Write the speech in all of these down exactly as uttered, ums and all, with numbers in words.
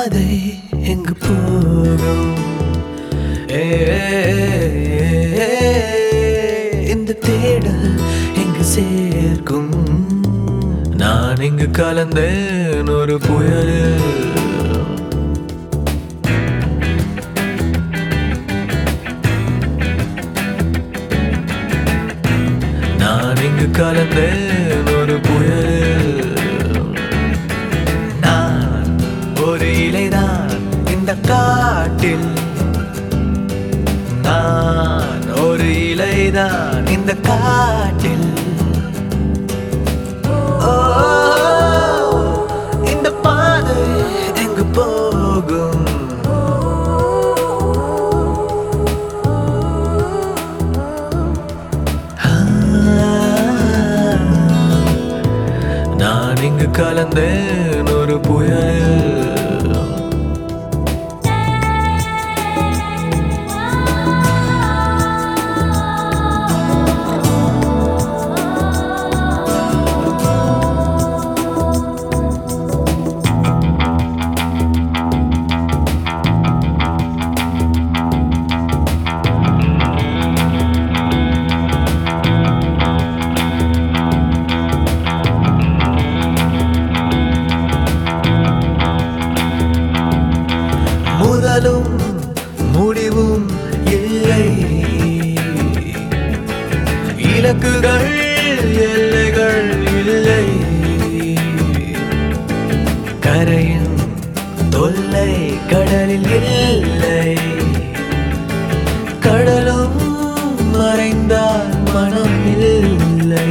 பாதை எங்கு போகும்? ஏ, இந்த தேடல் எங்கு சேர்க்கும்? நான் இங்கு கலந்தேன் ஒரு புயலில். நான் இங்கு கலந்தேன் ஒரு புயலில். நான் ஒரு இலைதான் இந்த காட்டில். நான் ஒரு இலைதான் இந்த காட்டில். ஓ, இந்த பாதை எங்கு போகும்? நான் இங்கு கலந்தேன் ஒரு புயலில். முதலும் முடிவும் இல்லை, இலக்குகள் எல்லைகள் இல்லை. கரையின் தொல்லை கடலில் இல்லை. கடலும் மறைந்தால் மனம் இல்லை.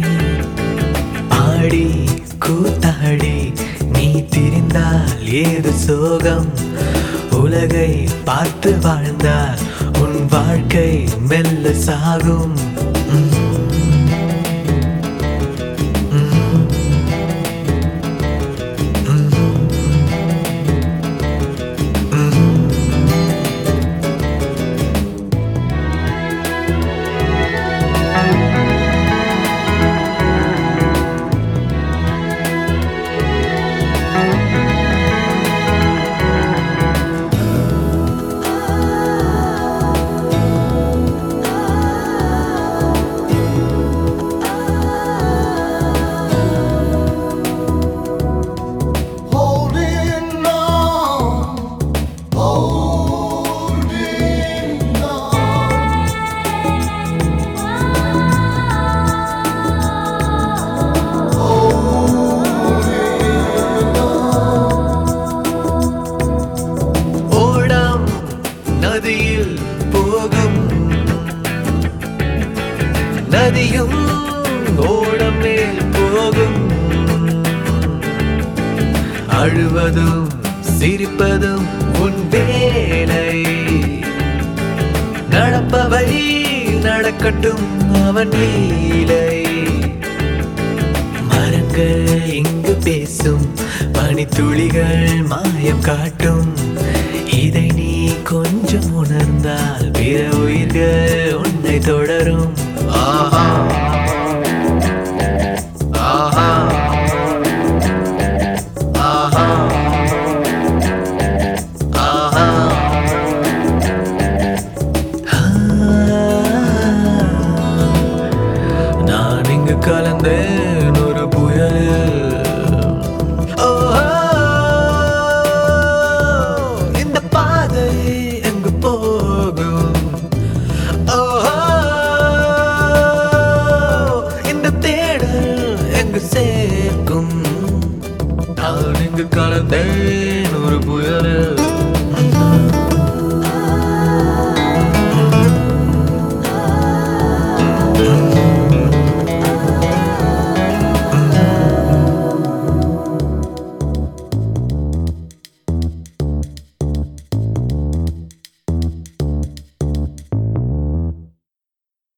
ஆடி கூத்தாடி நீ திரிந்தால் ஏது சோகம்? உலகை பார்த்து வாழ்ந்தால் உன் வாழ்க்கை மெல்ல சாகும். நதியில் போகும், நதியும் ஓடம் மேல் போகும். அழுவதும் சிரிப்பதும் உன் வேலை. நடப்பவை நடக்கட்டும் அவன் லீலை. மரங்கள் இங்கு பேசும், பனித்துளிகள் மாயம் காட்டும். இதை நீ கொஞ்சம் உணர்ந்தால் பிற உயிர்கள் உன்னை தொடரும். ஆஹா ஆஹா ஆஹா ஆஹா. நான் இங்கு கலந்தேன் ஒரு புயலில். எங்கு போகும்? இந்த தேடல் எங்கு சேர்க்கும்? நான் இங்கு கலந்தேன்